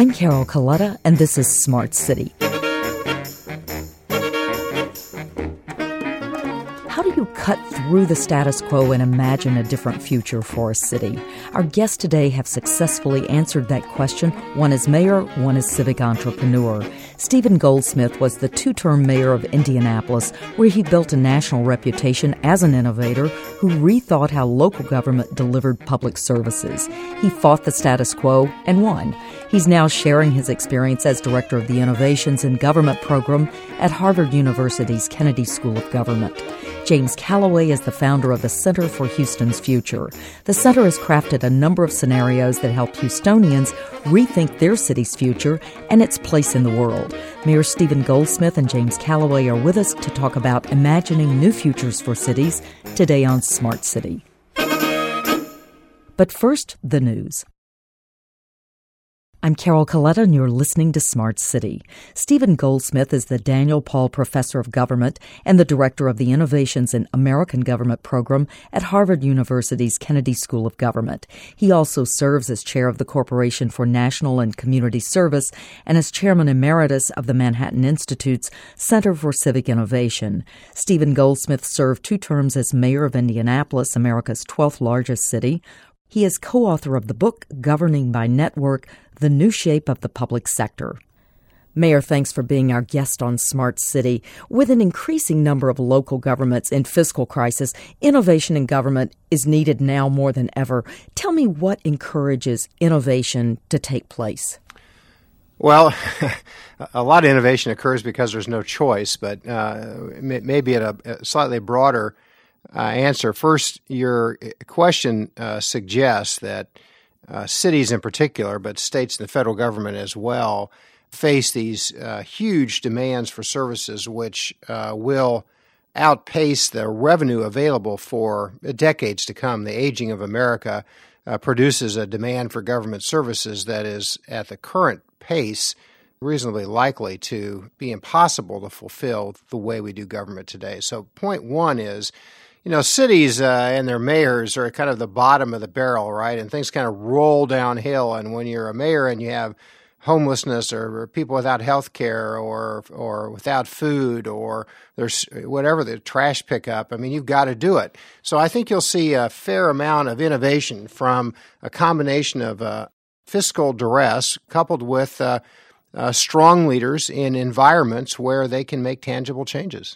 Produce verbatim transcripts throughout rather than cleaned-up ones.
I'm Carol Coletta, and this is Smart City. How do you cut through the status quo and imagine a different future for a city? Our guests today have successfully answered that question. One is mayor, one is civic entrepreneur. Stephen Goldsmith was the two-term mayor of Indianapolis, where he built a national reputation as an innovator who rethought how local government delivered public services. He fought the status quo and won. He's now sharing his experience as director of the Innovations in Government program at Harvard University's Kennedy School of Government. James Calloway is the founder of the Center for Houston's Future. The center has crafted a number of scenarios that help Houstonians rethink their city's future and its place in the world. Mayor Stephen Goldsmith and James Calloway are with us to talk about imagining new futures for cities today on Smart City. But first, the news. I'm Carol Coletta, and you're listening to Smart City. Stephen Goldsmith is the Daniel Paul Professor of Government and the Director of the Innovations in American Government program at Harvard University's Kennedy School of Government. He also serves as chair of the Corporation for National and Community Service and as chairman emeritus of the Manhattan Institute's Center for Civic Innovation. Stephen Goldsmith served two terms as mayor of Indianapolis, America's twelfth largest city. He is co-author of the book, Governing by Network, The New Shape of the Public Sector. Mayor, thanks for being our guest on Smart City. With an increasing number of local governments in fiscal crisis, innovation in government is needed now more than ever. Tell me what encourages innovation to take place. Well, a lot of innovation occurs because there's no choice, but uh, maybe at a, a slightly broader Uh, answer. First, your question uh, suggests that uh, cities in particular, but states and the federal government as well, face these uh, huge demands for services which uh, will outpace the revenue available for decades to come. The aging of America uh, produces a demand for government services that is, at the current pace, reasonably likely to be impossible to fulfill the way we do government today. So point one is, you know, cities uh, and their mayors are kind of the bottom of the barrel, right? And things kind of roll downhill. And when you're a mayor and you have homelessness or, or people without health care or or without food or there's whatever, the trash pickup, I mean, you've got to do it. So I think you'll see a fair amount of innovation from a combination of uh, fiscal duress coupled with uh, uh, strong leaders in environments where they can make tangible changes.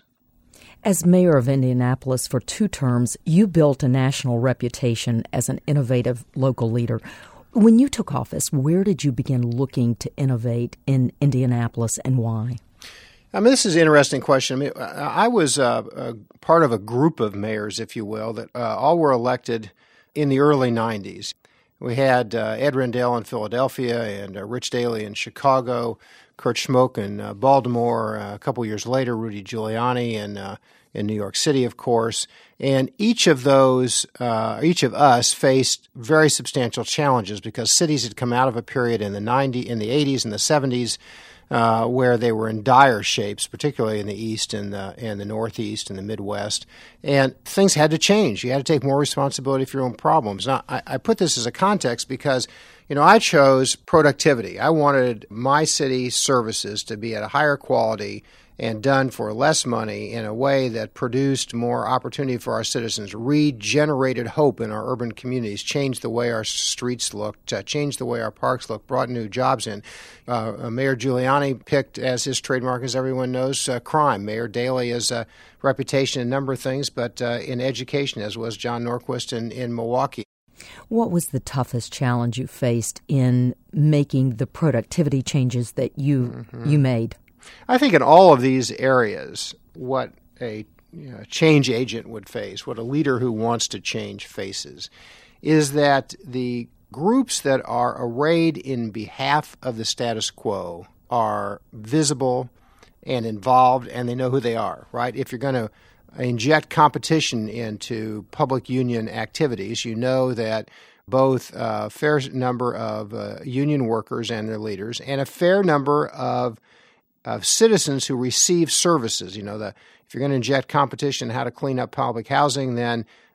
As mayor of Indianapolis for two terms, you built a national reputation as an innovative local leader. When you took office, where did you begin looking to innovate in Indianapolis and why? I mean, this is an interesting question. I mean, I was uh, a part of a group of mayors, if you will, that uh, all were elected in the early nineties. We had uh, Ed Rendell in Philadelphia and uh, Rich Daley in Chicago, Kurt Schmoke in uh, Baltimore, uh, a couple years later, Rudy Giuliani in uh, in New York City, of course. And each of those, uh, each of us faced very substantial challenges because cities had come out of a period in the nineties, in the eighties and the seventies uh, where they were in dire shapes, particularly in the East and the, and the Northeast and the Midwest. And things had to change. You had to take more responsibility for your own problems. Now, I, I put this as a context because, you know, I chose productivity. I wanted my city services to be at a higher quality and done for less money in a way that produced more opportunity for our citizens, regenerated hope in our urban communities, changed the way our streets looked, uh, changed the way our parks looked, brought new jobs in. Uh, Mayor Giuliani picked as his trademark, as everyone knows, uh, crime. Mayor Daley has a reputation in a number of things, but uh, in education, as was John Norquist in, in Milwaukee. What was the toughest challenge you faced in making the productivity changes that you mm-hmm. you made? I think in all of these areas, what a you know, change agent would face, what a leader who wants to change faces, is that the groups that are arrayed in behalf of the status quo are visible and involved, and they know who they are, right? If you're going to inject competition into public union activities, you know that both a fair number of uh, union workers and their leaders and a fair number of of citizens who receive services. You know, the, if you're going to inject competition in how to clean up public housing, then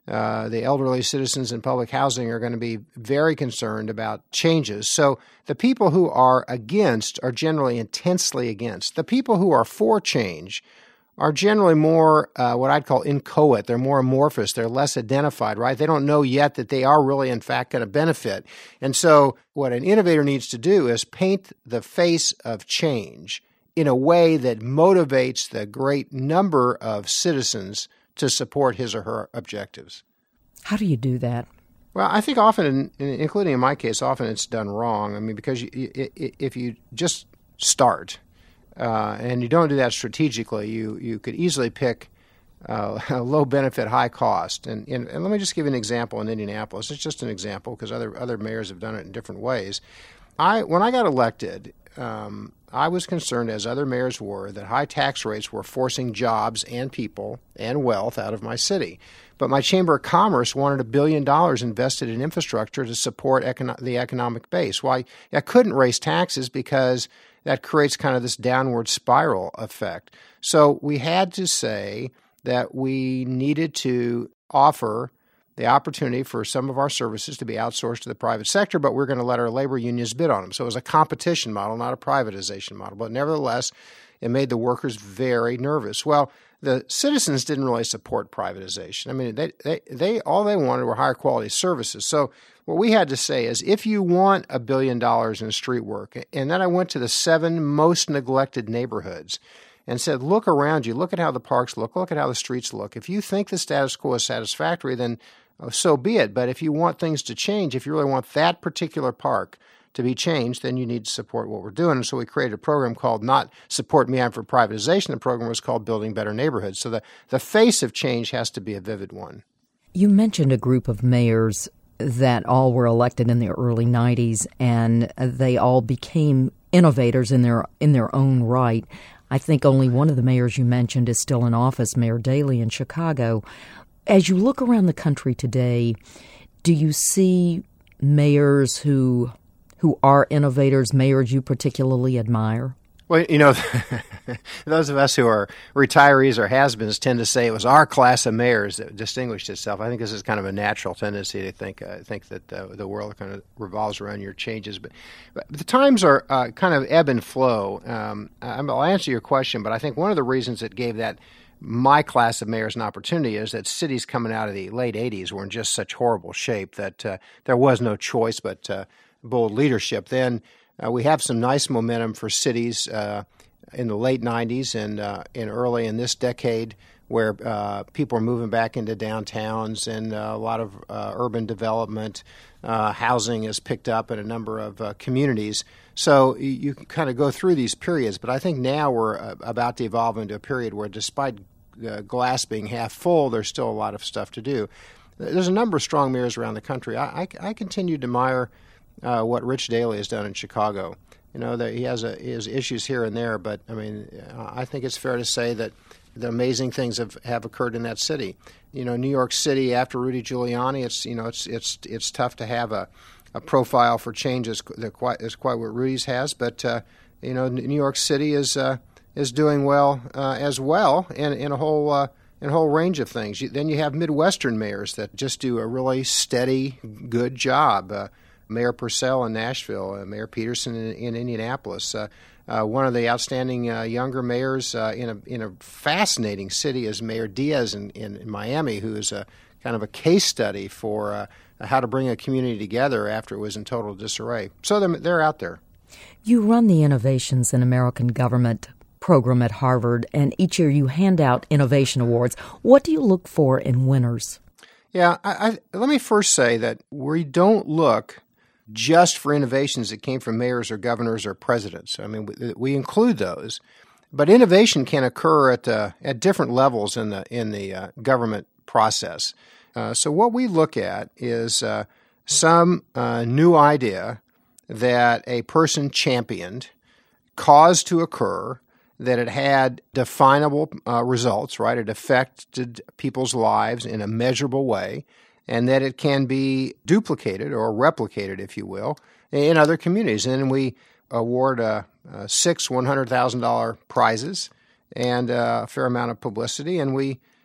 Uh, the elderly citizens in public housing are going to be very concerned about changes. So the people who are against are generally intensely against. The people who are for change are generally more uh, what I'd call inchoate. They're more amorphous. They're less identified, right? They don't know yet that they are really, in fact, going to benefit. And so what an innovator needs to do is paint the face of change in a way that motivates the great number of citizens to support his or her objectives. How do you do that? Well, I think often, including in my case, often it's done wrong. I mean, because you, if you just start uh, and you don't do that strategically, you, you could easily pick uh, a low benefit, high cost. And, and, and let me just give you an example in Indianapolis. It's just an example because other other mayors have done it in different ways. I when I got elected, um, I was concerned, as other mayors were, that high tax rates were forcing jobs and people and wealth out of my city. But my Chamber of Commerce wanted a billion dollars invested in infrastructure to support econo- the economic base. Well, I, I couldn't raise taxes because that creates kind of this downward spiral effect. So we had to say that we needed to offer the opportunity for some of our services to be outsourced to the private sector, but we're going to let our labor unions bid on them. So it was a competition model, not a privatization model. But nevertheless, it made the workers very nervous. Well, the citizens didn't really support privatization. I mean, they, they, they all they wanted were higher quality services. So what we had to say is, if you want a billion dollars in street work, and then I went to the seven most neglected neighborhoods and said, look around you, look at how the parks look, look at how the streets look. If you think the status quo is satisfactory, then so be it. But if you want things to change, if you really want that particular park to be changed, then you need to support what we're doing. And so we created a program called not Support Me, I'm for Privatization. The program was called Building Better Neighborhoods. So the, the face of change has to be a vivid one. You mentioned a group of mayors that all were elected in the early nineties, and they all became innovators in their in their own right. I think only one of the mayors you mentioned is still in office, Mayor Daley in Chicago. As you look around the country today, do you see mayors who who are innovators, mayors you particularly admire? Well, you know, those of us who are retirees or has-beens tend to say it was our class of mayors that distinguished itself. I think this is kind of a natural tendency to think uh, think that uh, the world kind of revolves around your changes. But, but the times are uh, kind of ebb and flow. Um, I'll answer your question, but I think one of the reasons it gave that my class of mayors an opportunity is that cities coming out of the late eighties were in just such horrible shape that uh, there was no choice but uh, bold leadership. Then Uh, we have some nice momentum for cities uh, in the late nineties and uh, in early in this decade, where uh, people are moving back into downtowns and uh, a lot of uh, urban development. Uh, housing is picked up in a number of uh, communities. So you, you can kind of go through these periods. But I think now we're uh, about to evolve into a period where, despite the glass being half full, there's still a lot of stuff to do. There's a number of strong mayors around the country. I, I, I continue to admire Uh, what Rich Daley has done in Chicago. You know, that he has a, he has issues here and there, but I mean, I think it's fair to say that the amazing things have, have occurred in that city. You know, New York City after Rudy Giuliani, it's you know, it's it's it's tough to have a, a profile for change as quite as quite what Rudy's has, but uh, you know, New York City is uh, is doing well uh, as well in in a whole. Uh, in a whole range of things. You, then you have Midwestern mayors that just do a really steady, good job. Uh, Mayor Purcell in Nashville, uh, Mayor Peterson in, in Indianapolis. Uh, uh, one of the outstanding uh, younger mayors uh, in a in a fascinating city is Mayor Diaz in, in, in Miami, who is a kind of a case study for uh, how to bring a community together after it was in total disarray. So they're, they're out there. You run the Innovations in American Government program at Harvard, and each year you hand out innovation awards. What do you look for in winners? Yeah, I, I, let me first say that we don't look just for innovations that came from mayors or governors or presidents. I mean, we, we include those, but innovation can occur at uh, at different levels in the in the uh, government process. Uh, so what we look at is uh, some uh, new idea that a person championed, caused to occur, that it had definable uh, results, right? It affected people's lives in a measurable way, and that it can be duplicated or replicated, if you will, in other communities. And then we award uh, uh, six one hundred thousand dollars prizes and uh, a fair amount of publicity, and we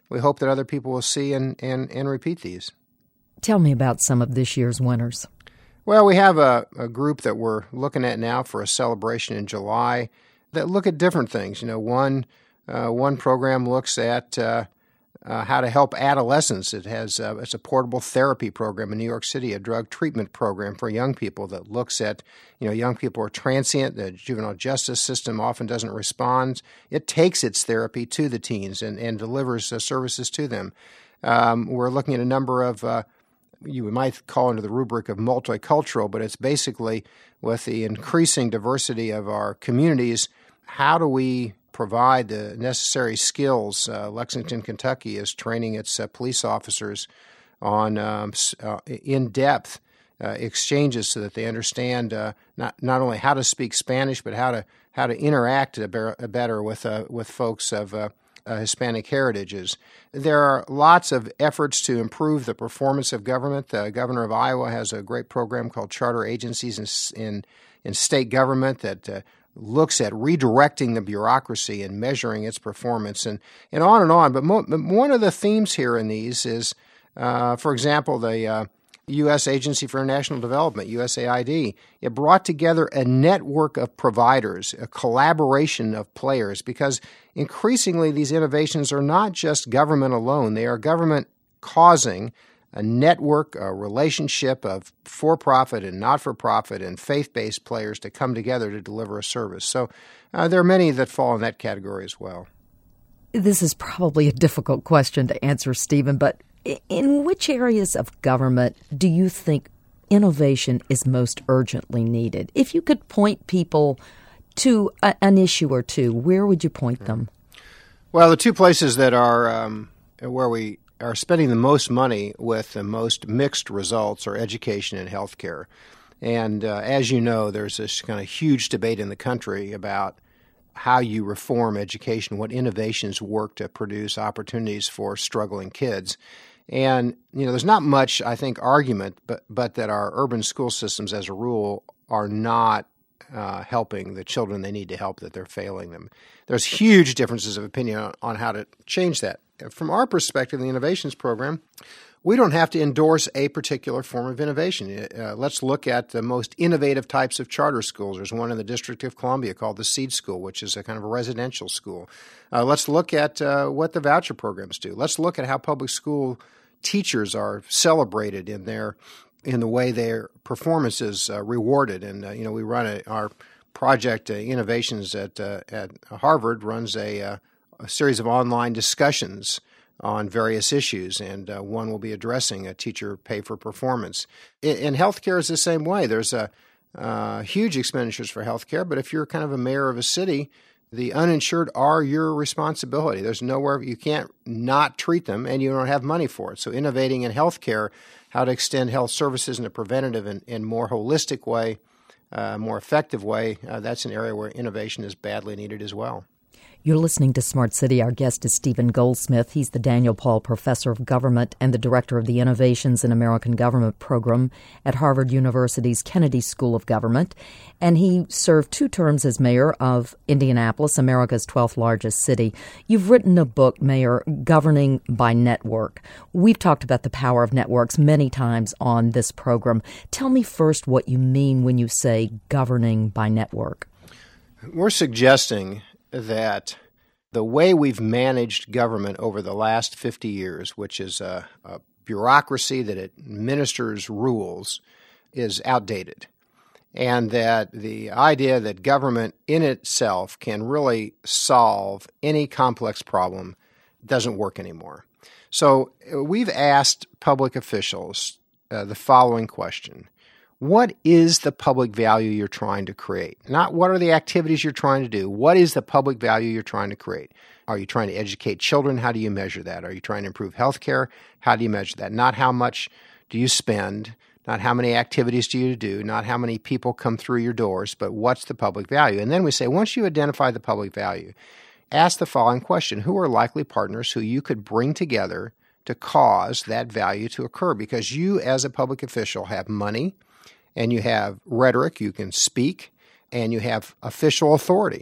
we hope that other people will see and, and, and repeat these. Tell me about some of this year's winners. Well, we have a, a group that we're looking at now for a celebration in July that look at different things. You know, one uh, one program looks at uh, uh, how to help adolescents. It has uh, it's a portable therapy program in New York City, a drug treatment program for young people that looks at, you know, young people are transient. The juvenile justice system often doesn't respond. It takes its therapy to the teens and, and delivers uh, services to them. Um, we're looking at a number of uh, you might call under the rubric of multicultural, but it's basically with the increasing diversity of our communities, how do we provide the necessary skills? Uh, Lexington, Kentucky is training its uh, police officers on um, uh, in-depth uh, exchanges so that they understand uh, not not only how to speak Spanish, but how to how to interact better with uh, with folks of uh, Uh, Hispanic heritages. There are lots of efforts to improve the performance of government. The governor of Iowa has a great program called Charter Agencies in in, in state government that uh, looks at redirecting the bureaucracy and measuring its performance, and, and on and on. But, mo- but one of the themes here in these is, uh, for example, the uh, U S Agency for International Development, U S A I D. It brought together a network of providers, a collaboration of players, because increasingly these innovations are not just government alone. They are government causing a network, a relationship of for-profit and not-for-profit and faith-based players to come together to deliver a service. So uh, there are many that fall in that category as well. This is probably a difficult question to answer, Stephen, but in which areas of government do you think innovation is most urgently needed? If you could point people to a, an issue or two, where would you point them? Well, the two places that are um, where we are spending the most money with the most mixed results are education and healthcare. And uh, as you know, there's this kind of huge debate in the country about how you reform education, what innovations work to produce opportunities for struggling kids. And, you know, there's not much, I think, argument, but but that our urban school systems, as a rule, are not uh, helping the children they need to help, that they're failing them. There's huge differences of opinion on, on how to change that. From our perspective, the Innovations Program, we don't have to endorse a particular form of innovation. Uh, let's look at the most innovative types of charter schools. There's one in the District of Columbia called the Seed School, which is a kind of a residential school. Uh, let's look at uh, what the voucher programs do. Let's look at how public school teachers are celebrated in their in the way their performance is uh, rewarded. And uh, you know, we run a, our project uh, Innovations at uh, at Harvard runs a, uh, a series of online discussions on various issues, and uh, one will be addressing a teacher pay for performance. In, in healthcare is the same way. There's a uh, huge expenditures for healthcare, but if you're kind of a mayor of a city, the uninsured are your responsibility. There's nowhere you can't not treat them, and you don't have money for it. So innovating in healthcare, how to extend health services in a preventative and, and more holistic way, uh, more effective way, uh, that's an area where innovation is badly needed as well. You're listening to Smart City. Our guest is Stephen Goldsmith. He's the Daniel Paul Professor of Government and the Director of the Innovations in American Government program at Harvard University's Kennedy School of Government. And he served two terms as mayor of Indianapolis, America's twelfth largest city. You've written a book, Mayor, Governing by Network. We've talked about the power of networks many times on this program. Tell me first what you mean when you say governing by network. We're suggesting that the way we've managed government over the last fifty years, which is a, a bureaucracy that administers rules, is outdated. And that the idea that government in itself can really solve any complex problem doesn't work anymore. So we've asked public officials uh, the following question. What is the public value you're trying to create? Not what are the activities you're trying to do. What is the public value you're trying to create? Are you trying to educate children? How do you measure that? Are you trying to improve healthcare? How do you measure that? Not how much do you spend, not how many activities do you do, not how many people come through your doors, but what's the public value? And then we say, once you identify the public value, ask the following question. Who are likely partners who you could bring together to cause that value to occur? Because you, as a public official, have money, and you have rhetoric, you can speak, and you have official authority.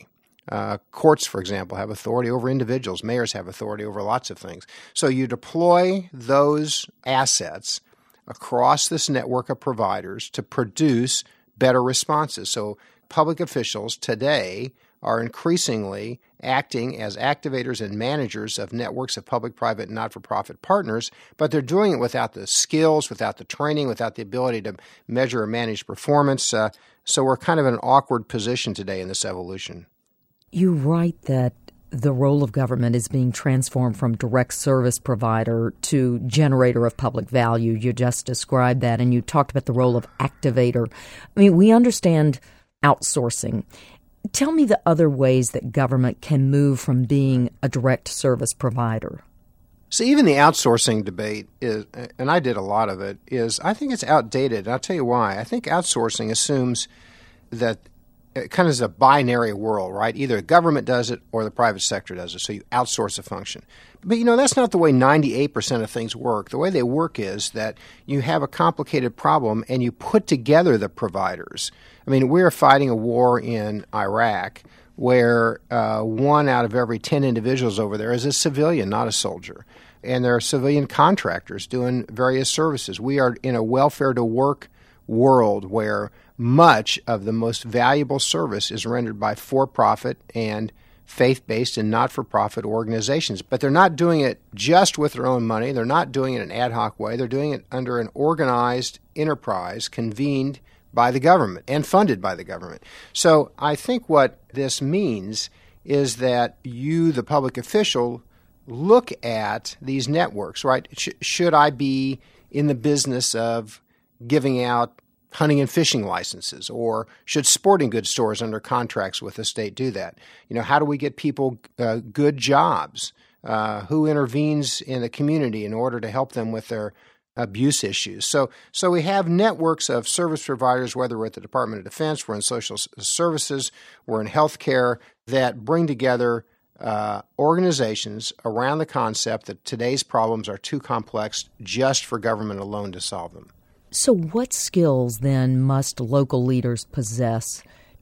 Uh, courts, for example, have authority over individuals. Mayors have authority over lots of things. So you deploy those assets across this network of providers to produce better responses. So public officials today are increasingly acting as activators and managers of networks of public, private, and not-for-profit partners, but they're doing it without the skills, without the training, without the ability to measure or manage performance. Uh, so we're kind of in an awkward position today in this evolution. You write that the role of government is being transformed from direct service provider to generator of public value. You just described that, and you talked about the role of activator. I mean, we understand outsourcing. Tell me the other ways that government can move from being a direct service provider. So even the outsourcing debate is, and I did a lot of it, is I think it's outdated. And I'll tell you why. I think outsourcing assumes that it kind of is a binary world, right? Either the government does it or the private sector does it. So you outsource a function. But, you know, that's not the way ninety-eight percent of things work. The way they work is that you have a complicated problem and you put together the providers. I mean, we're fighting a war in Iraq where uh, one out of every ten individuals over there is a civilian, not a soldier. And there are civilian contractors doing various services. We are in a welfare-to-work world where much of the most valuable service is rendered by for-profit and faith-based and not-for-profit organizations. But they're not doing it just with their own money. They're not doing it in an ad hoc way. They're doing it under an organized enterprise convened by the government and funded by the government. So I think what this means is that you, the public official, look at these networks, right? Sh- should I be in the business of giving out hunting and fishing licenses, or should sporting goods stores under contracts with the state do that? You know, how do we get people uh, good jobs? Uh, who intervenes in the community in order to help them with their abuse issues? So, so we have networks of service providers, whether we're at the Department of Defense, we're in social services, we're in healthcare, that bring together uh, organizations around the concept that today's problems are too complex just for government alone to solve them. So what skills, then, must local leaders possess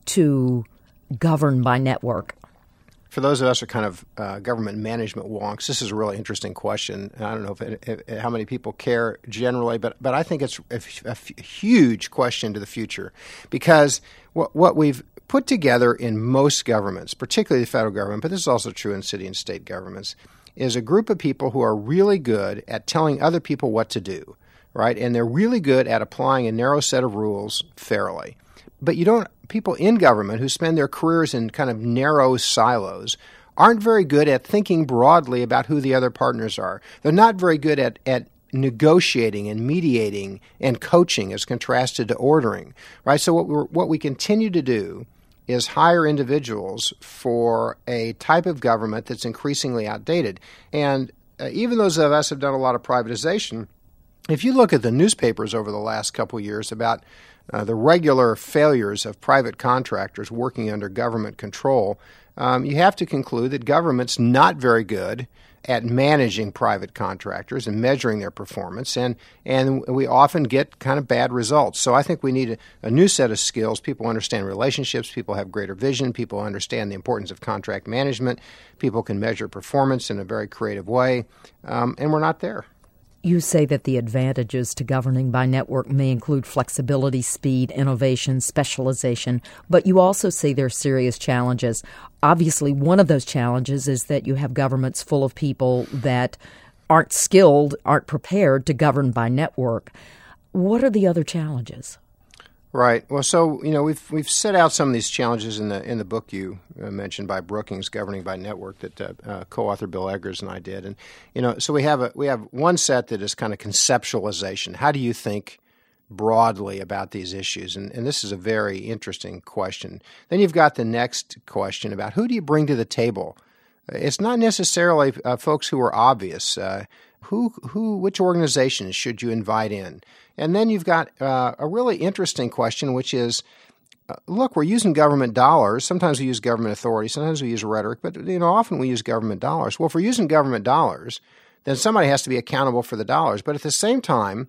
to govern by network? For those of us who are kind of uh, government management wonks, this is a really interesting question. And I don't know if, it, if how many people care generally, but but I think it's a, a f- huge question to the future, because what what we've put together in most governments, particularly the federal government, but this is also true in city and state governments, is a group of people who are really good at telling other people what to do. Right, and they're really good at applying a narrow set of rules fairly. But you don't, people in government who spend their careers in kind of narrow silos aren't very good at thinking broadly about who the other partners are. They're not very good at, at negotiating and mediating and coaching as contrasted to ordering. Right, so what we're, what we continue to do is hire individuals for a type of government that's increasingly outdated. And uh, even those of us who have done a lot of privatization, if you look at the newspapers over the last couple of years about uh, the regular failures of private contractors working under government control, um, you have to conclude that government's not very good at managing private contractors and measuring their performance, and, and we often get kind of bad results. So I think we need a, a new set of skills. People understand relationships, people have greater vision, people understand the importance of contract management, people can measure performance in a very creative way, um, and we're not there. You say that the advantages to governing by network may include flexibility, speed, innovation, specialization, but you also say there are serious challenges. Obviously, one of those challenges is that you have governments full of people that aren't skilled, aren't prepared to govern by network. What are the other challenges? Right. Well, so, you know, we've we've set out some of these challenges in the in the book you uh, mentioned by Brookings, Governing by Network, that uh, uh, co-author Bill Eggers and I did. And, you know, so we have a we have one set that is kind of conceptualization. How do you think broadly about these issues? And, and this is a very interesting question. Then you've got the next question about who do you bring to the table? It's not necessarily uh, folks who are obvious. Uh, who who which organizations should you invite in? And then you've got uh, a really interesting question, which is, uh, look, we're using government dollars. Sometimes we use government authority. Sometimes we use rhetoric. But, you know, often we use government dollars. Well, if we're using government dollars, then somebody has to be accountable for the dollars. But at the same time,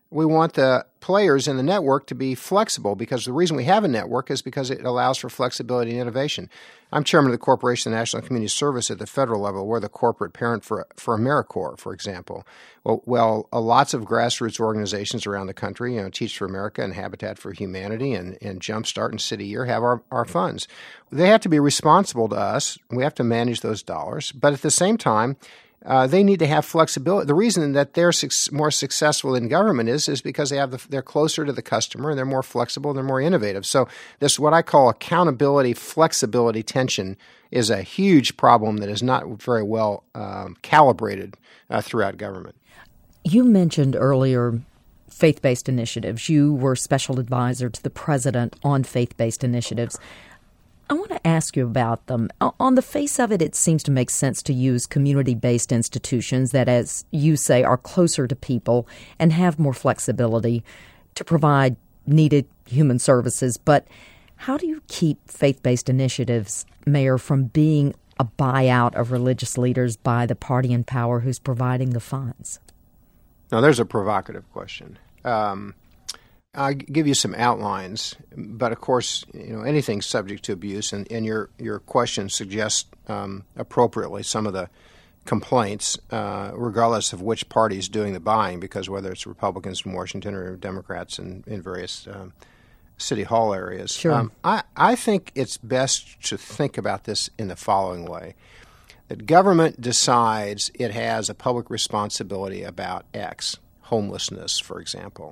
we want the players in the network to be flexible, because the reason we have a network is because it allows for flexibility and innovation. I'm chairman of the Corporation of National Community Service at the federal level. We're the corporate parent for for AmeriCorps, for example. Well, well uh, lots of grassroots organizations around the country, you know, Teach for America and Habitat for Humanity and, and Jumpstart and City Year have our, our funds. They have to be responsible to us. We have to manage those dollars. But at the same time, Uh, they need to have flexibility. The reason that they're su- more successful in government is is because they have the, they're closer to the customer, and they're more flexible, and they're more innovative. So this, what I call accountability, flexibility tension, is a huge problem that is not very well um, calibrated uh, throughout government. You mentioned earlier faith-based initiatives. You were special advisor to the president on faith-based initiatives. I want to ask you about them. On the face of it, it seems to make sense to use community-based institutions that, as you say, are closer to people and have more flexibility to provide needed human services. But how do you keep faith-based initiatives, Mayor, from being a buyout of religious leaders by the party in power who's providing the funds? Now, there's a provocative question. Um I'll give you some outlines, but of course, you know, anything's subject to abuse, and, and your, your question suggests um, appropriately some of the complaints, uh, regardless of which party is doing the buying, because whether it's Republicans in Washington or Democrats in, in various um, city hall areas. Sure. Um, I, I think it's best to think about this in the following way. That government decides it has a public responsibility about X, homelessness, for example.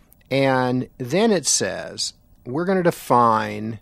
And then it says, we're going to define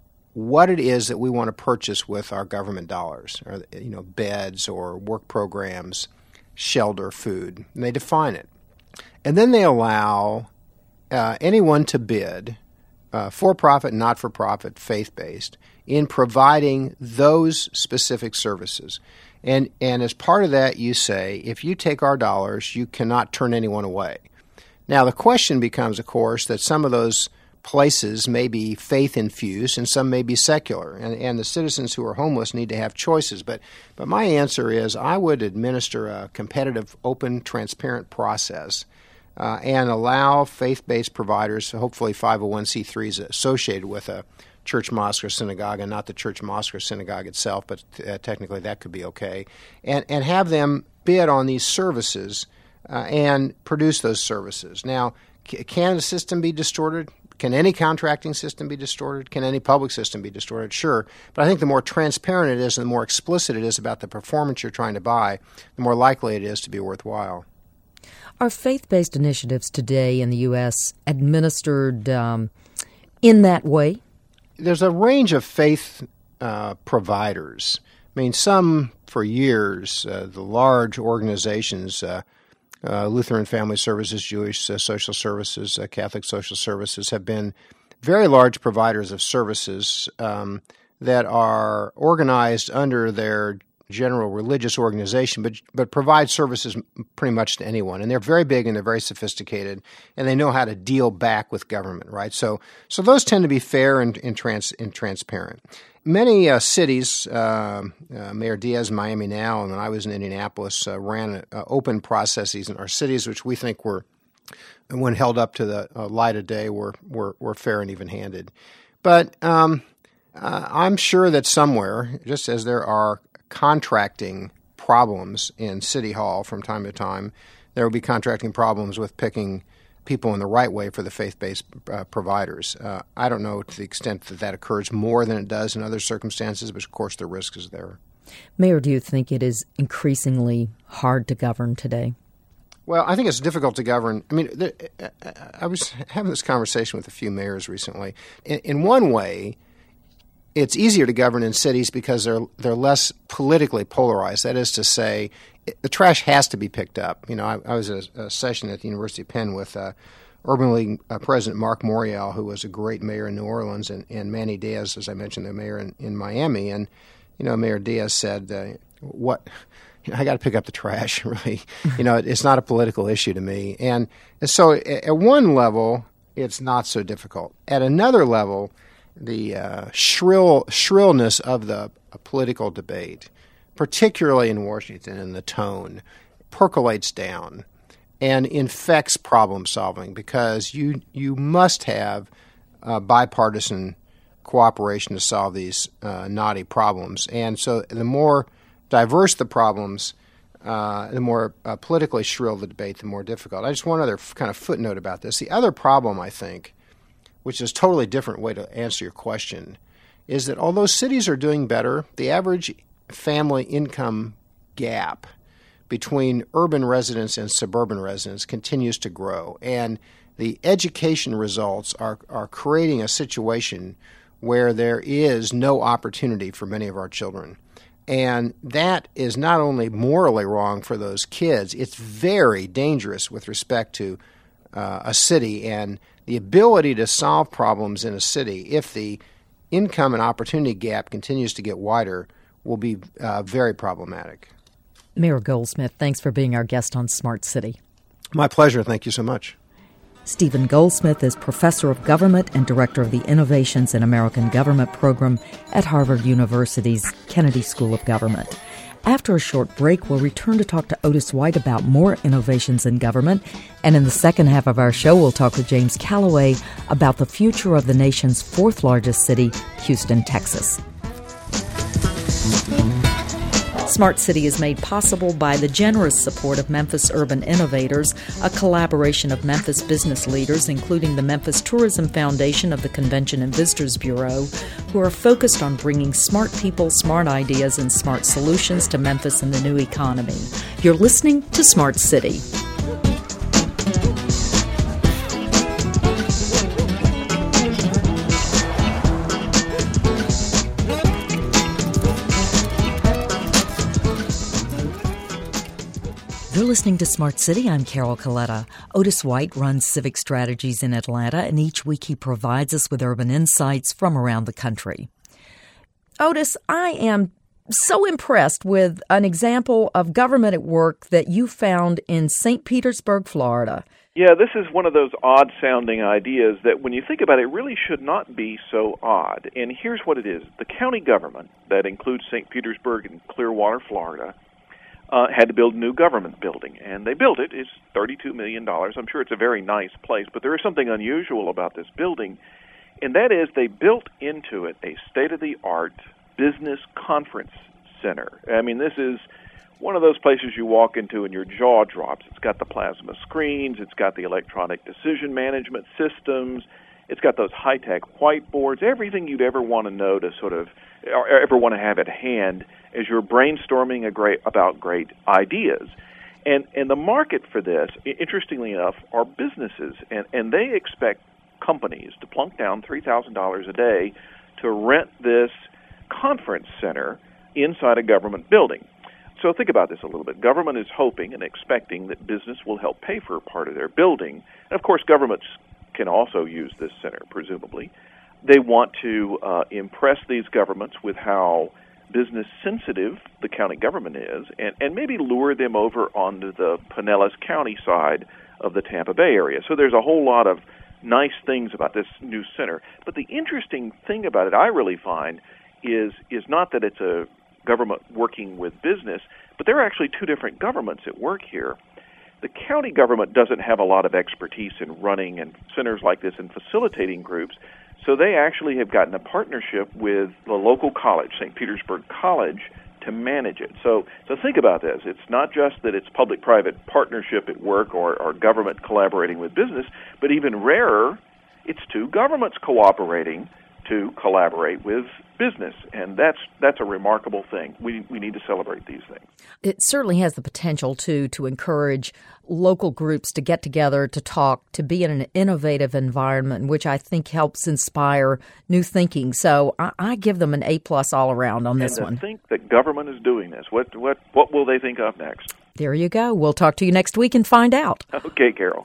what it is that we want to purchase with our government dollars, or, you know, beds or work programs, shelter, food. And they define it. And then they allow uh, anyone to bid, uh, for-profit, not-for-profit, faith-based, in providing those specific services. And, and as part of that, you say, if you take our dollars, you cannot turn anyone away. Now, the question becomes, of course, that some of those places may be faith-infused and some may be secular, and, and the citizens who are homeless need to have choices. But, but my answer is I would administer a competitive, open, transparent process uh, and allow faith-based providers, hopefully five oh one c threes associated with a church, mosque, or synagogue, and not the church, mosque, or synagogue itself, but uh, technically that could be okay, and, and have them bid on these services Uh, and produce those services. Now, c- can the system be distorted? Can any contracting system be distorted? Can any public system be distorted? Sure. But I think the more transparent it is and the more explicit it is about the performance you're trying to buy, the more likely it is to be worthwhile. Are faith-based initiatives today in the U S administered um, in that way? There's a range of faith uh, providers. I mean, some for years, uh, the large organizations, uh, Uh, Lutheran Family Services, Jewish uh, Social Services, uh, Catholic Social Services have been very large providers of services um, that are organized under their general religious organization, but but provide services pretty much to anyone. And they're very big and they're very sophisticated, and they know how to deal back with government, right? So so those tend to be fair and, and, trans, and transparent. Many uh, cities, uh, uh, Mayor Diaz in Miami now, and when I was in Indianapolis, uh, ran uh, open processes in our cities, which we think were, when held up to the uh, light of day, were, were, were fair and even-handed. But um, uh, I'm sure that somewhere, just as there are contracting problems in City Hall from time to time, there will be contracting problems with picking people in the right way for the faith-based uh, providers. Uh, I don't know to the extent that that occurs more than it does in other circumstances, but of course the risk is there. Mayor, do you think it is increasingly hard to govern today? Well, I think it's difficult to govern. I mean, there, I was having this conversation with a few mayors recently. In, in one way, it's easier to govern in cities because they're they're less politically polarized. That is to say, the trash has to be picked up. You know, I, I was at a, a session at the University of Penn with uh, Urban League uh, President Mark Morial, who was a great mayor in New Orleans, and, and Manny Diaz, as I mentioned, the mayor in, in Miami. And, you know, Mayor Diaz said, uh, what, you know, I got to pick up the trash, really. You know, it, it's not a political issue to me. And, and so at, at one level, it's not so difficult. At another level, the uh, shrill shrillness of the uh, political debate, particularly in Washington, and the tone percolates down. and infects problem solving because you you must have uh, bipartisan cooperation to solve these uh, knotty problems. And so the more diverse the problems, uh, the more uh, politically shrill the debate, the more difficult. I just one other f- kind of footnote about this. The other problem, I think, which is a totally different way to answer your question, is that although cities are doing better, the average family income gap between urban residents and suburban residents continues to grow. And the education results are, are creating a situation where there is no opportunity for many of our children. And that is not only morally wrong for those kids, it's very dangerous with respect to uh, a city and the ability to solve problems in a city. If the income and opportunity gap continues to get wider, will be uh, very problematic. Mayor Goldsmith, thanks for being our guest on Smart City. My pleasure. Thank you so much. Stephen Goldsmith is Professor of Government and Director of the Innovations in American Government program at Harvard University's Kennedy School of Government. After a short break, we'll return to talk to Otis White about more innovations in government. And in the second half of our show, we'll talk with James Calloway about the future of the nation's fourth largest city, Houston, Texas. Smart City is made possible by the generous support of Memphis Urban Innovators, a collaboration of Memphis business leaders, including the Memphis Tourism Foundation of the Convention and Visitors Bureau, who are focused on bringing smart people, smart ideas, and smart solutions to Memphis and the new economy. You're listening to Smart City. You're listening to Smart City. I'm Carol Coletta. Otis White runs Civic Strategies in Atlanta, and each week he provides us with urban insights from around the country. Otis, I am so impressed with an example of government at work that you found in Saint Petersburg, Florida. Yeah, this is one of those odd-sounding ideas that when you think about it, really should not be so odd. And here's what it is. The county government, that includes Saint Petersburg and Clearwater, Florida, Uh, had to build a new government building, and they built it. It's thirty-two million dollars. I'm sure it's a very nice place, but there is something unusual about this building, and that is they built into it a state-of-the-art business conference center. I mean, this is one of those places you walk into and your jaw drops. It's got the plasma screens. It's got the electronic decision management systems. It's got those high-tech whiteboards, everything you'd ever want to know to sort of, or ever want to have at hand as you're brainstorming a great, about great ideas. And and the market for this, interestingly enough, are businesses, and, and they expect companies to plunk down three thousand dollars a day to rent this conference center inside a government building. So think about this a little bit. Government is hoping and expecting that business will help pay for part of their building. And of course, governments can also use this center, presumably. They want to uh, impress these governments with how business sensitive the county government is, and, and maybe lure them over onto the Pinellas County side of the Tampa Bay area. So there's a whole lot of nice things about this new center. But the interesting thing about it, I really find, is is not that it's a government working with business, but there are actually two different governments at work here. The county government doesn't have a lot of expertise in running and centers like this and facilitating groups, so they actually have gotten a partnership with the local college, Saint Petersburg College, to manage it. So so think about this. It's not just that it's public-private partnership at work or, or government collaborating with business, but even rarer, it's two governments cooperating to collaborate with business, and that's that's a remarkable thing. We we need to celebrate these things. It certainly has the potential to to encourage local groups to get together, to talk, to be in an innovative environment, which I think helps inspire new thinking. So I, I give them an A plus all around on this and to one. Think that government is doing this. What what what will they think of next? There you go. We'll talk to you next week and find out. Okay, Carol.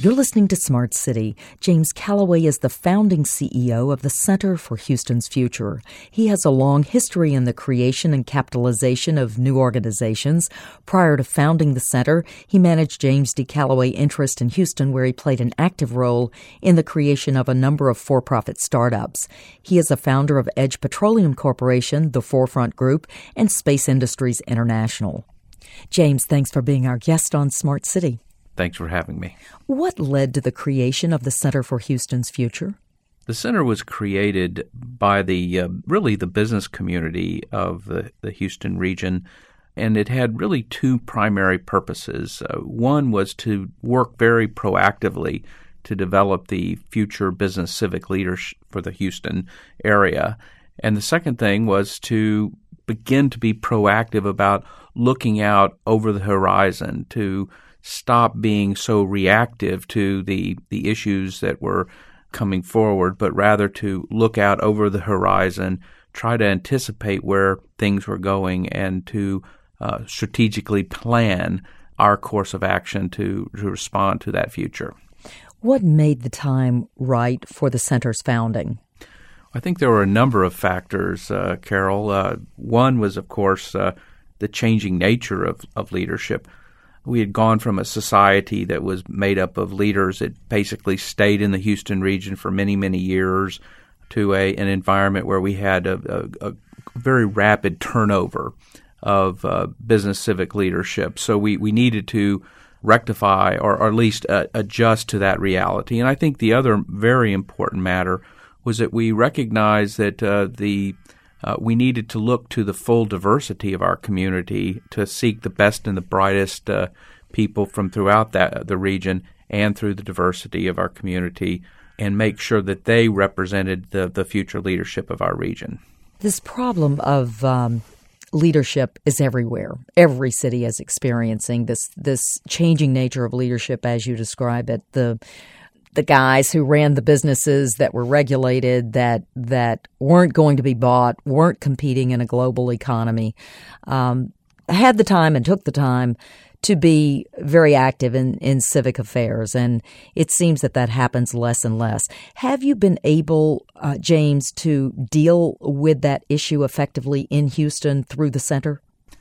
You're listening to Smart City. James Calloway is the founding C E O of the Center for Houston's Future. He has a long history in the creation and capitalization of new organizations. Prior to founding the center, he managed James D. Calloway Interest in Houston, where he played an active role in the creation of a number of for-profit startups. He is a founder of Edge Petroleum Corporation, the Forefront Group, and Space Industries International. James, thanks for being our guest on Smart City. Thanks for having me. What led to the creation of the Center for Houston's Future? The center was created by the uh, really the business community of the, the Houston region, and it had really two primary purposes. Uh, one was to work very proactively to develop the future business civic leaders for the Houston area, and the second thing was to begin to be proactive about looking out over the horizon, to stop being so reactive to the, the issues that were coming forward, but rather to look out over the horizon, try to anticipate where things were going, and to uh, strategically plan our course of action to, to respond to that future. What made the time right for the center's founding? I think there were a number of factors, uh, Carol. Uh, one was, of course, uh, the changing nature of, of leadership. We had gone from a society that was made up of leaders that basically stayed in the Houston region for many, many years to a an environment where we had a, a, a very rapid turnover of uh, business civic leadership. So we, we needed to rectify or, or at least uh, adjust to that reality. And I think the other very important matter was that we recognized that uh, the uh, we needed to look to the full diversity of our community to seek the best and the brightest uh, people from throughout that the region and through the diversity of our community, and make sure that they represented the, the future leadership of our region. This problem of um, leadership is everywhere. Every city is experiencing this this changing nature of leadership, as you describe it. The the guys who ran the businesses that were regulated, that that weren't going to be bought, weren't competing in a global economy, um, had the time and took the time to be very active in, in civic affairs. And it seems that that happens less and less. Have you been able, uh, James, to deal with that issue effectively in Houston through the center?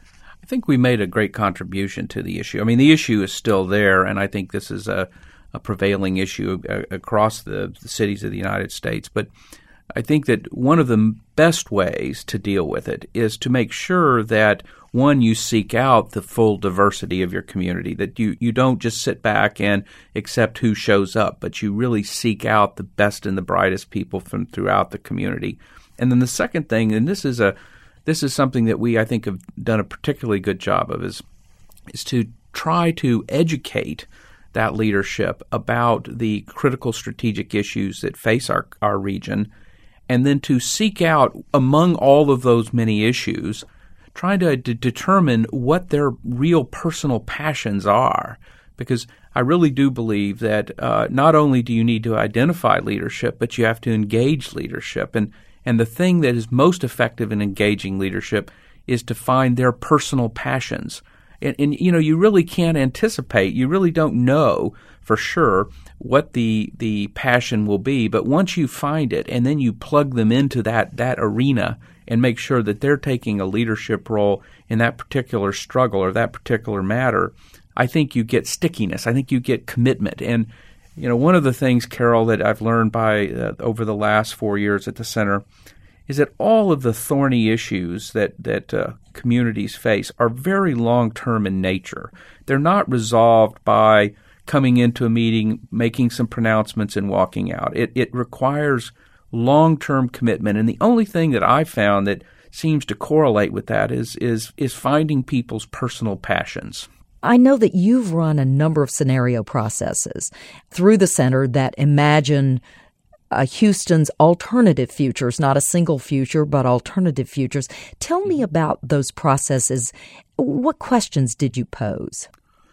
I think we made a great contribution to the issue. I mean, the issue is still there, and I think this is a a prevailing issue across the, the cities of the United States. But I think that one of the best ways to deal with it is to make sure that, one, you seek out the full diversity of your community, that you, you don't just sit back and accept who shows up, but you really seek out the best and the brightest people from throughout the community. And then the second thing, and this is a this is something that we, I think, have done a particularly good job of, is is to try to educate that leadership about the critical strategic issues that face our, our region, and then to seek out among all of those many issues, trying to d- determine what their real personal passions are. Because I really do believe that uh, not only do you need to identify leadership, but you have to engage leadership. And, and the thing that is most effective in engaging leadership is to find their personal passions. And, and, you know, you really can't anticipate, you really don't know for sure what the the passion will be. But once you find it and then you plug them into that, that arena and make sure that they're taking a leadership role in that particular struggle or that particular matter, I think you get stickiness. I think you get commitment. And, you know, one of the things, Carol, that I've learned by uh, over the last four years at the center is that all of the thorny issues that, that uh, communities face are very long-term in nature. They're not resolved by coming into a meeting, making some pronouncements, and walking out. It, it requires long-term commitment. And the only thing that I've found that seems to correlate with that is is is finding people's personal passions. I know that you've run a number of scenario processes through the center that imagine Uh, Houston's alternative futures, not a single future, but alternative futures. Tell me about those processes. What questions did you pose?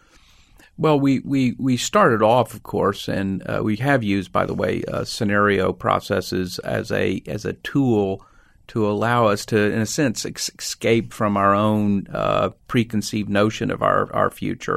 Well, we, we, we started off, of course, and uh, we have used, by the way, uh, scenario processes as a as a tool to allow us to, in a sense, ex- escape from our own uh, preconceived notion of our, our future.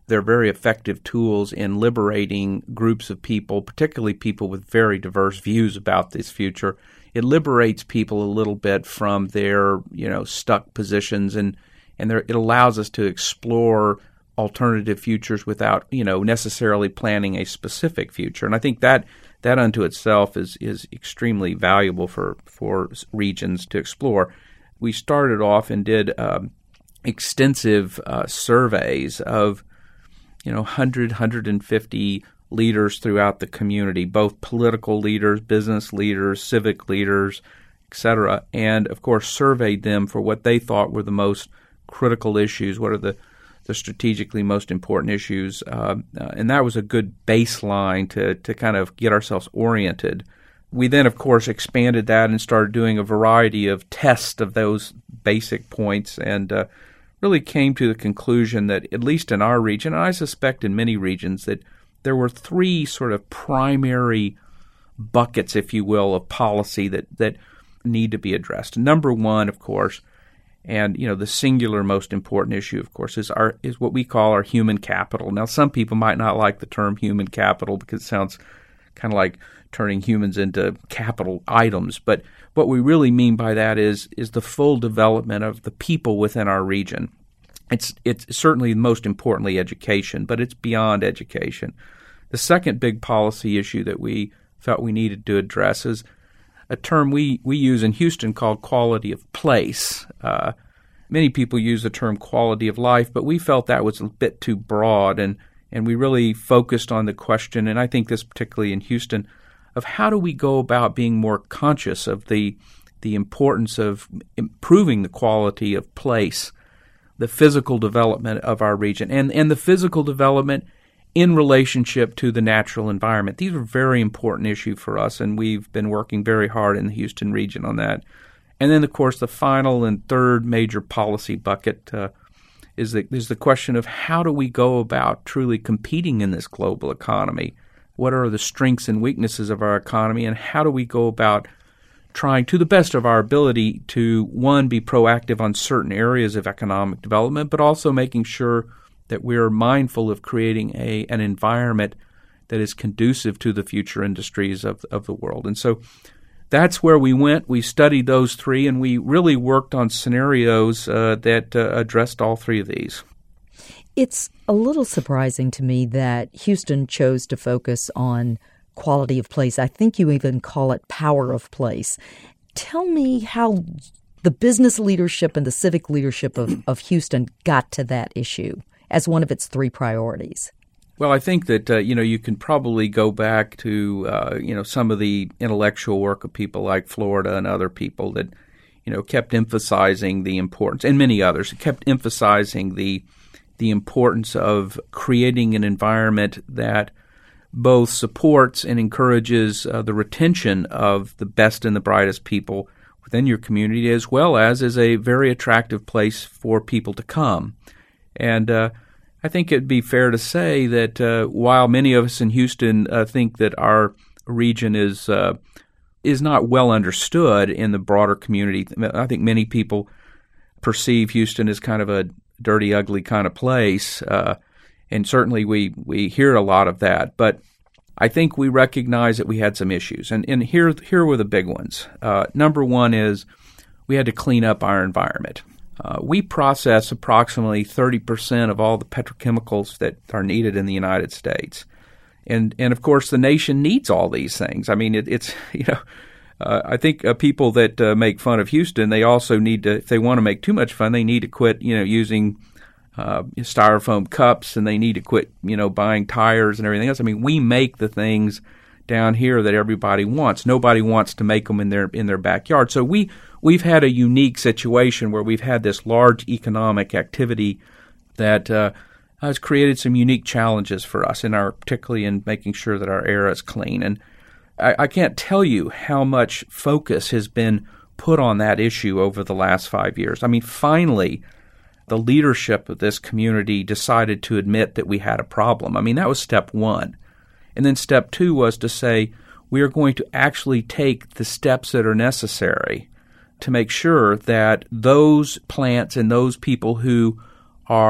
they're very effective tools in liberating groups of people, particularly people with very diverse views about this future. It liberates people a little bit from their, you know, stuck positions, and and there, it allows us to explore alternative futures without, you know, necessarily planning a specific future. And I think that that unto itself is is extremely valuable for for regions to explore. We started off and did um, extensive uh, surveys of, you know, one hundred, one hundred fifty leaders throughout the community, both political leaders, business leaders, civic leaders, et cetera, and, of course, surveyed them for what they thought were the most critical issues, what are the, the strategically most important issues, uh, uh, and that was a good baseline to, to kind of get ourselves oriented. We then, of course, expanded that and started doing a variety of tests of those basic points, and uh, really came to the conclusion that, at least in our region, and I suspect in many regions, that there were three sort of primary buckets, if you will, of policy that, that need to be addressed. Number one, of course, and you know the singular most important issue, of course, is our is what we call our human capital. Now, some people might not like the term human capital because it sounds kind of like turning humans into capital items, but what we really mean by that is is the full development of the people within our region. It's it's certainly most importantly education, but it's beyond education. The second big policy issue that we felt we needed to address is a term we, we use in Houston called quality of place. Uh, many people use the term quality of life, but we felt that was a bit too broad, and, and we really focused on the question, and I think this particularly in Houston, of how do we go about being more conscious of the the importance of improving the quality of place, the physical development of our region, and, and the physical development in relationship to the natural environment. These are very important issues for us, and we've been working very hard in the Houston region on that. And then, of course, the final and third major policy bucket uh, is, the, is the question of how do we go about truly competing in this global economy? What are the strengths and weaknesses of our economy, and how do we go about trying to the best of our ability to, one, be proactive on certain areas of economic development, but also making sure that we're mindful of creating a an environment that is conducive to the future industries of, of the world. And so that's where we went. We studied those three, and we really worked on scenarios uh, that uh, addressed all three of these. It's a little surprising to me that Houston chose to focus on quality of place. I think you even call it power of place. Tell me how the business leadership and the civic leadership of, of Houston got to that issue as one of its three priorities. Well, I think that, uh, you know, you can probably go back to, uh, you know, some of the intellectual work of people like Florida and other people that, you know, kept emphasizing the importance, and many others, kept emphasizing the the importance of creating an environment that both supports and encourages uh, the retention of the best and the brightest people within your community, as well as is a very attractive place for people to come. And uh, I think it'd be fair to say that uh, while many of us in Houston uh, think that our region is uh, is not well understood in the broader community, I think many people perceive Houston as kind of a dirty, ugly kind of place, uh, and certainly we, we hear a lot of that. But I think we recognize that we had some issues, and, and here here were the big ones. Uh, number one is we had to clean up our environment. Uh, we process approximately thirty percent of all the petrochemicals that are needed in the United States. And, and of course, the nation needs all these things. I mean, it, it's, you know, uh, I think uh, people that uh, make fun of Houston, they also need to, if they want to make too much fun, they need to quit, you know, using uh, styrofoam cups, and they need to quit, you know, buying tires and everything else. I mean, we make the things down here that everybody wants. Nobody wants to make them in their in their backyard. So we we've had a unique situation where we've had this large economic activity that uh, has created some unique challenges for us in our, particularly in making sure that our air is clean. And I, I can't tell you how much focus has been put on that issue over the last five years. I mean, finally, the leadership of this community decided to admit that we had a problem. I mean, that was step one. And then step two was to say, we are going to actually take the steps that are necessary to make sure that those plants and those people who are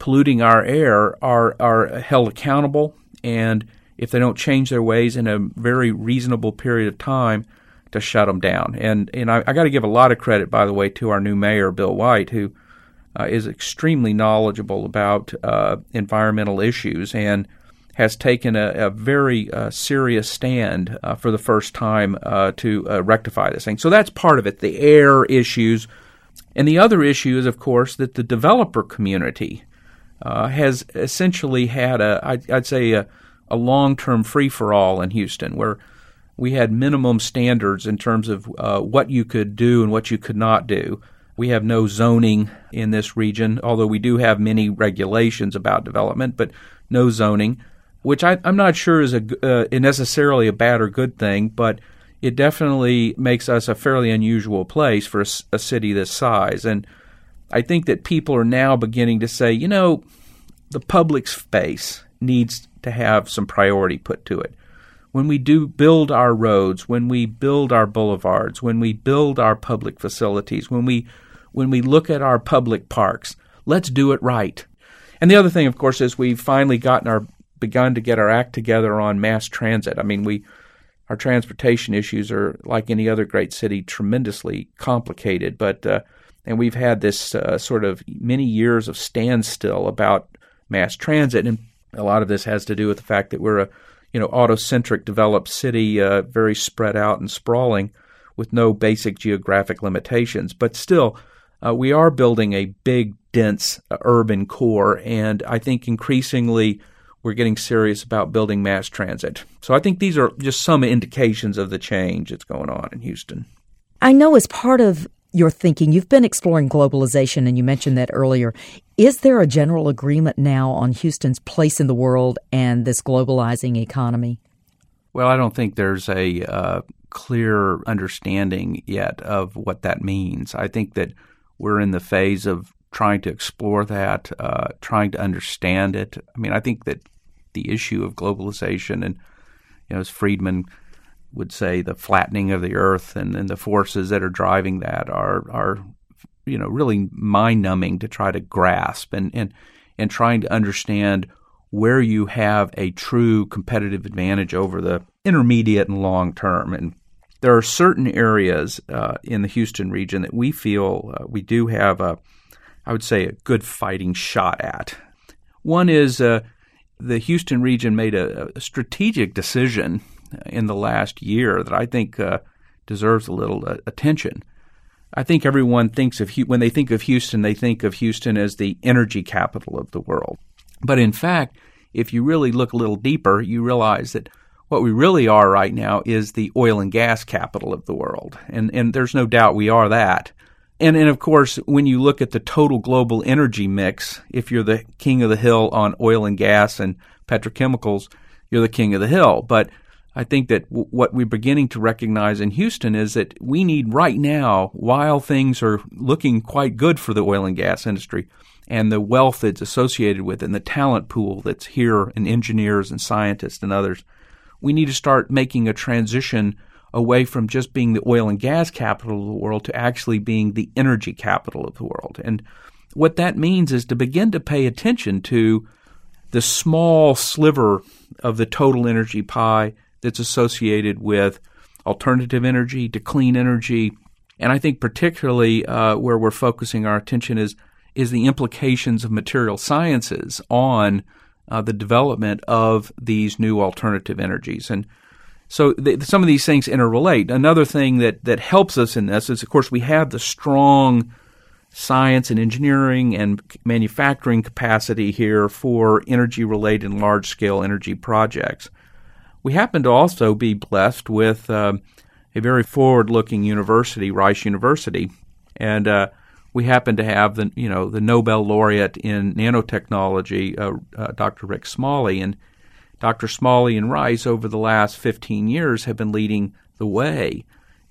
polluting our air are are held accountable, and if they don't change their ways in a very reasonable period of time, to shut them down. And and I, I got to give a lot of credit, by the way, to our new mayor, Bill White, who uh, is extremely knowledgeable about uh, environmental issues and has taken a, a very uh, serious stand uh, for the first time uh, to uh, rectify this thing. So that's part of it, the air issues. And the other issue is, of course, that the developer community uh, has essentially had, a, I'd, I'd say, a, a long-term free-for-all in Houston, where we had minimum standards in terms of uh, what you could do and what you could not do. We have no zoning in this region, although we do have many regulations about development, but no zoning, which I, I'm not sure is a, uh, necessarily a bad or good thing, but it definitely makes us a fairly unusual place for a, a city this size. And I think that people are now beginning to say, you know, the public space needs to have some priority put to it. When we do build our roads, when we build our boulevards, when we build our public facilities, when we when we look at our public parks, let's do it right. And the other thing, of course, is we've finally gotten our begun to get our act together on mass transit. I mean, we our transportation issues are, like any other great city, tremendously complicated. But uh, and we've had this uh, sort of many years of standstill about mass transit, and a lot of this has to do with the fact that we're a you know, auto-centric developed city, uh, very spread out and sprawling with no basic geographic limitations. But still, uh, we are building a big, dense uh, urban core, and I think increasingly we're getting serious about building mass transit. So I think these are just some indications of the change that's going on in Houston. I know as part of your thinking, you've been exploring globalization, and you mentioned that earlier. Is there a general agreement now on Houston's place in the world and this globalizing economy? Well, I don't think there's a uh, clear understanding yet of what that means. I think that we're in the phase of trying to explore that, uh, trying to understand it. I mean, I think that the issue of globalization, and you know, as Friedman would say, the flattening of the earth and, and the forces that are driving that are are you know really mind-numbing to try to grasp, and, and and trying to understand where you have a true competitive advantage over the intermediate and long term. And there are certain areas uh, in the Houston region that we feel uh, we do have a, I would say, a good fighting shot at. One is uh, the Houston region made a, a strategic decision in the last year that I think uh, deserves a little uh, attention. I think everyone thinks of, when they think of Houston, they think of Houston as the energy capital of the world. But in fact, if you really look a little deeper, you realize that what we really are right now is the oil and gas capital of the world. And and there's no doubt we are that. And, and of course, when you look at the total global energy mix, if you're the king of the hill on oil and gas and petrochemicals, you're the king of the hill. But I think that w- what we're beginning to recognize in Houston is that we need right now, while things are looking quite good for the oil and gas industry and the wealth that's associated with it and the talent pool that's here in engineers and scientists and others, we need to start making a transition away from just being the oil and gas capital of the world to actually being the energy capital of the world. And what that means is to begin to pay attention to the small sliver of the total energy pie that's associated with alternative energy, to clean energy. And I think particularly uh, where we're focusing our attention is is the implications of material sciences on uh, the development of these new alternative energies. And so th- some of these things interrelate. Another thing that, that helps us in this is, of course, we have the strong science and engineering and manufacturing capacity here for energy-related and large-scale energy projects. We happen to also be blessed with uh, a very forward-looking university, Rice University, and uh, we happen to have the you know the Nobel laureate in nanotechnology, uh, uh, Doctor Rick Smalley, and Doctor Smalley and Rice over the last fifteen years have been leading the way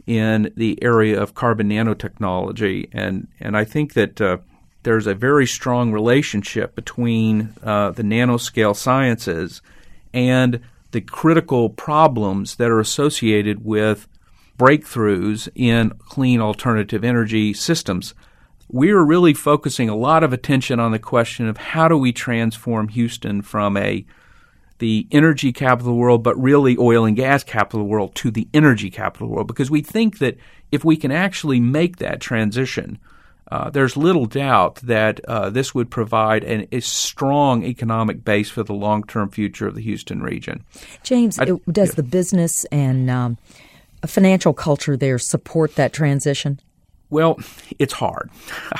in the area of carbon nanotechnology, and and I think that uh, there's a very strong relationship between uh, the nanoscale sciences and the critical problems that are associated with breakthroughs in clean alternative energy systems. we're really focusing a lot of attention on the question of how do we transform Houston from a the energy capital of the world, but really oil and gas capital of the world, to the energy capital of the world, because we think that if we can actually make that transition, uh, there's little doubt that uh, this would provide an, a strong economic base for the long-term future of the Houston region. James, I, it, does yeah. the business and um, financial culture there support that transition? Well, it's hard.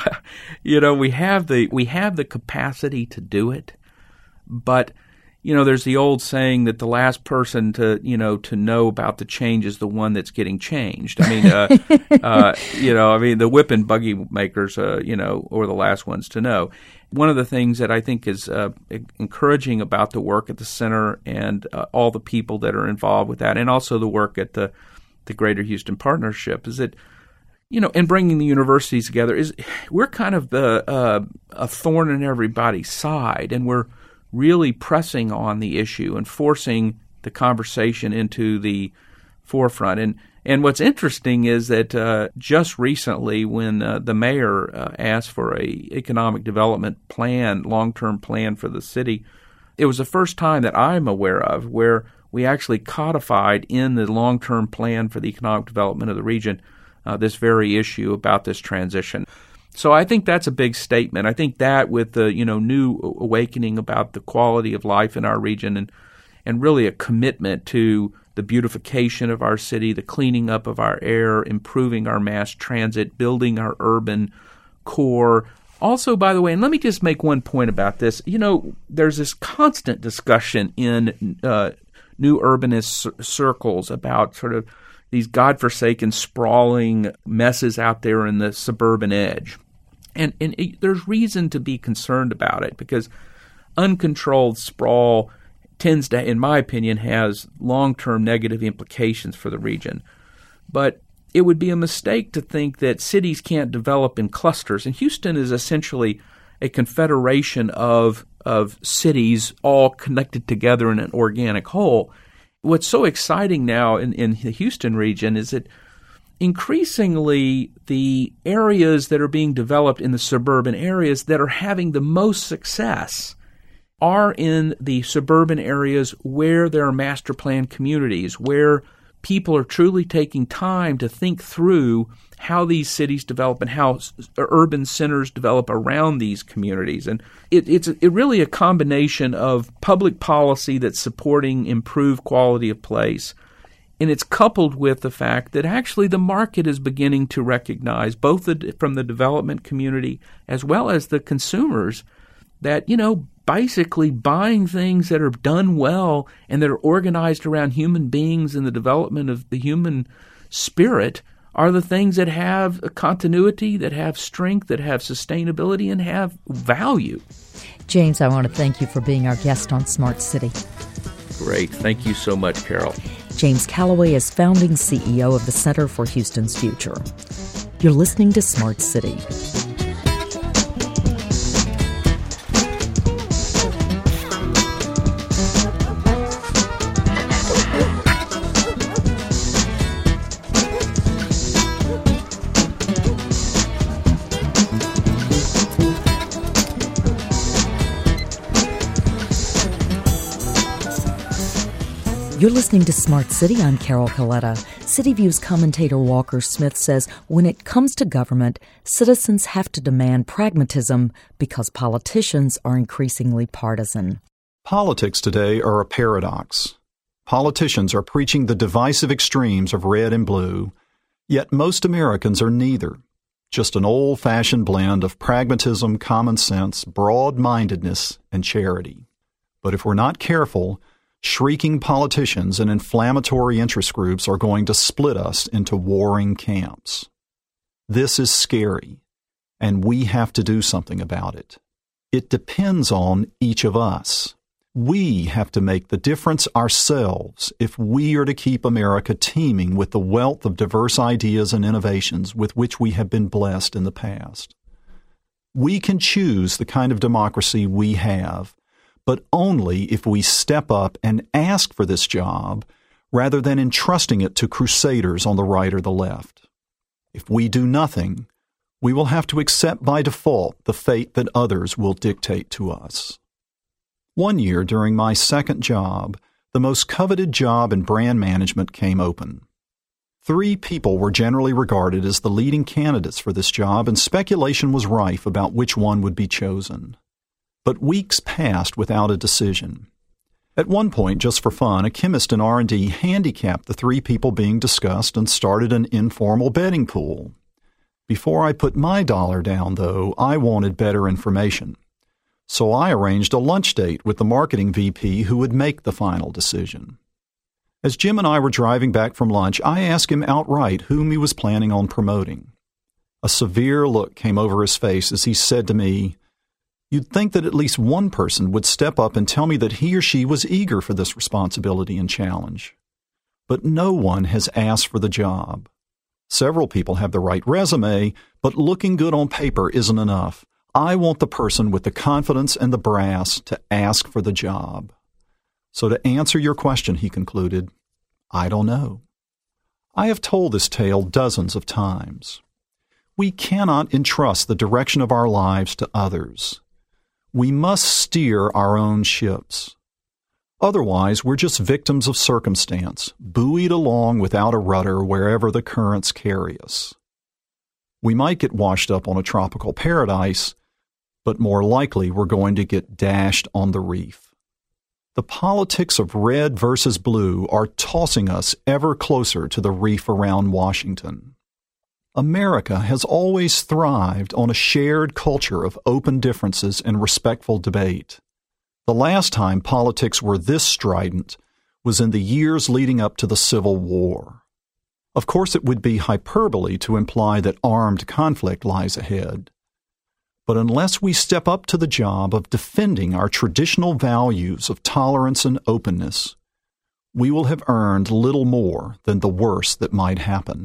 you know, we have the we have the capacity to do it, but you know, there's the old saying that the last person to, you know, to know about the change is the one that's getting changed. I mean, uh, uh, you know, I mean, the whip and buggy makers, uh, you know, or the last ones to know. One of the things that I think is uh, encouraging about the work at the center and uh, all the people that are involved with that, and also the work at the the Greater Houston Partnership, is that, you know, and bringing the universities together, is we're kind of the uh, a thorn in everybody's side, and we're really pressing on the issue and forcing the conversation into the forefront. And and what's interesting is that uh, just recently, when uh, the mayor uh, asked for a economic development plan, long-term plan for the city, it was the first time that I'm aware of where we actually codified in the long-term plan for the economic development of the region uh, this very issue about this transition. So I think that's a big statement. I think that with the, you know, new awakening about the quality of life in our region, and and really a commitment to the beautification of our city, the cleaning up of our air, improving our mass transit, building our urban core. Also, by the way, and let me just make one point about this. You know, there's this constant discussion in uh, new urbanist c- circles about sort of these godforsaken, sprawling messes out there in the suburban edge. And, and it, there's reason to be concerned about it, because uncontrolled sprawl tends to, in my opinion, has long-term negative implications for the region. But it would be a mistake to think that cities can't develop in clusters. And Houston is essentially a confederation of, of cities all connected together in an organic whole. What's so exciting now in, in the Houston region is that increasingly the areas that are being developed in the suburban areas that are having the most success are in the suburban areas where there are master plan communities, where people are truly taking time to think through how these cities develop and how urban centers develop around these communities. And it, it's a, it really a combination of public policy that's supporting improved quality of place, and it's coupled with the fact that actually the market is beginning to recognize, both the, from the development community as well as the consumers, that, you know, basically buying things that are done well and that are organized around human beings and the development of the human spirit are the things that have a continuity, that have strength, that have sustainability, and have value. James, I want to thank you for being our guest on Smart City. Great. Thank you so much, Carol. James Calloway is founding C E O of the Center for Houston's Future. You're listening to Smart City. You're listening to Smart City. I'm Carol Coletta. City View's commentator Walker Smith says when it comes to government, citizens have to demand pragmatism because politicians are increasingly partisan. Politics today are a paradox. Politicians are preaching the divisive extremes of red and blue, yet most Americans are neither. Just an old-fashioned blend of pragmatism, common sense, broad-mindedness, and charity. But if we're not careful, shrieking politicians and inflammatory interest groups are going to split us into warring camps. This is scary, and we have to do something about it. It depends on each of us. We have to make the difference ourselves if we are to keep America teeming with the wealth of diverse ideas and innovations with which we have been blessed in the past. We can choose the kind of democracy we have, but only if we step up and ask for this job rather than entrusting it to crusaders on the right or the left. If we do nothing, We will have to accept by default the fate that others will dictate to us. One year during my second job, the most coveted job in brand management came open. Three people were generally regarded as the leading candidates for this job, and speculation was rife about which one would be chosen. But weeks passed without a decision. At one point, just for fun, a chemist in R and D handicapped the three people being discussed and started an informal betting pool. Before I put my dollar down, though, I wanted better information. So I arranged a lunch date with the marketing V P who would make the final decision. As Jim and I were driving back from lunch, I asked him outright whom he was planning on promoting. A severe look came over his face as he said to me, "You'd think that at least one person would step up and tell me that he or she was eager for this responsibility and challenge. But no one has asked for the job. Several people have the right resume, but looking good on paper isn't enough. I want the person with the confidence and the brass to ask for the job." So to answer your question, he concluded, I don't know. I have told this tale dozens of times. We cannot entrust the direction of our lives to others. We must steer our own ships. Otherwise, we're just victims of circumstance, buoyed along without a rudder wherever the currents carry us. We might get washed up on a tropical paradise, but more likely we're going to get dashed on the reef. The politics of red versus blue are tossing us ever closer to the reef around Washington. America has always thrived on a shared culture of open differences and respectful debate. The last time politics were this strident was in the years leading up to the Civil War. Of course, it would be hyperbole to imply that armed conflict lies ahead. But unless we step up to the job of defending our traditional values of tolerance and openness, we will have earned little more than the worst that might happen.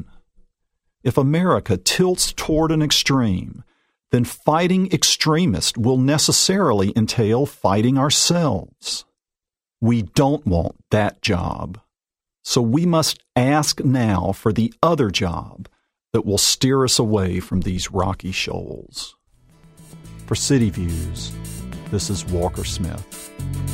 If America tilts toward an extreme, then fighting extremists will necessarily entail fighting ourselves. We don't want that job. So we must ask now for the other job that will steer us away from these rocky shoals. For City Views, this is Walker Smith.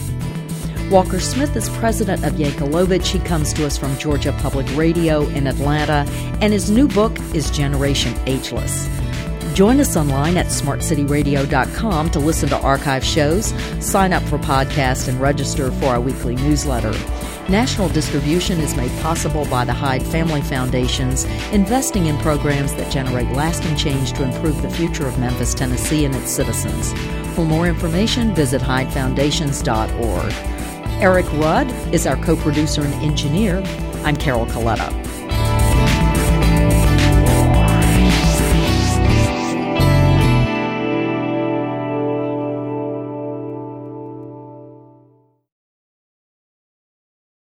Walker Smith is president of Yankelovich. He comes to us from Georgia Public Radio in Atlanta, and his new book is Generation Ageless. Join us online at smart city radio dot com to listen to archive shows, sign up for podcasts, and register for our weekly newsletter. National distribution is made possible by the Hyde Family Foundations, investing in programs that generate lasting change to improve the future of Memphis, Tennessee, and its citizens. For more information, visit hyde foundations dot org. Eric Rudd is our co-producer and engineer. I'm Carol Coletta.